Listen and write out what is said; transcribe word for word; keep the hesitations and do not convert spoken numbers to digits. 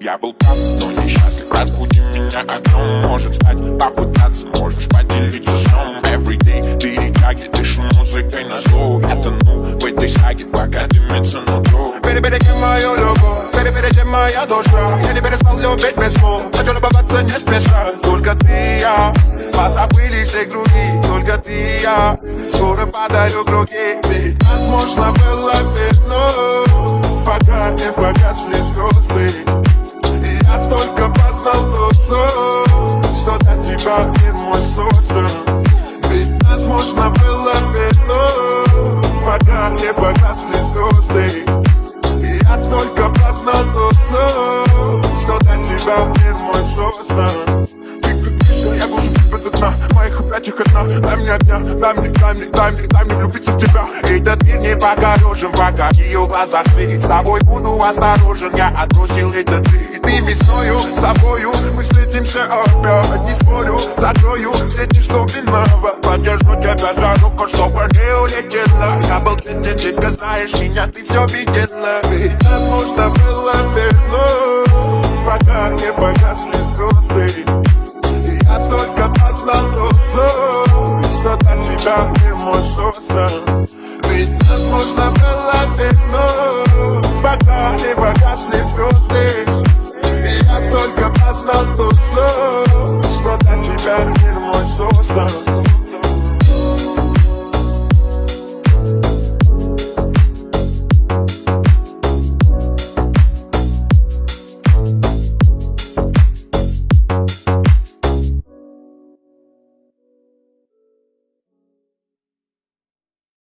Я был прав, но несчастлив. Разбуди меня огнем. Может стать, попытаться, можешь поделиться сном. Everyday перетяги, дышу музыкой на зло. Я тону в этой саге, пока дымится нутро. Перебери мою любовь, перебери моя душа. Я не перестал любить без слов, хочу любоваться не спеша. Только ты и я, позабыли все круги. Только ты и я, скоро подарю круги. Ведь нас можно было вернуть, пока не погасли звезды. И я только познал тот сон, что для тебя мир мой создан. Ведь нас можно было вернуть, пока не погасли звезды. И я только познал тот сон, что для тебя мир мой создан. Я буду тебя до дна, моих опять одна. Дай мне огня, дай мне, дай мне, дай мне, дай мне влюбиться в тебя. Этот мир не покорежен, пока в ее глазах светит. С тобой буду осторожен, я отбросил этот ты. Ты весною, с тобою мы встретимся опять. Не спорю, закрою все те, что виноват. Подержу тебя за руку, чтобы не улетела. Я был честен, детка, знаешь меня, ты все видела. Ведь нас можно было вернуть, пока не погасли звезды. Я только познал тот сон, что для тебя мир мой создан.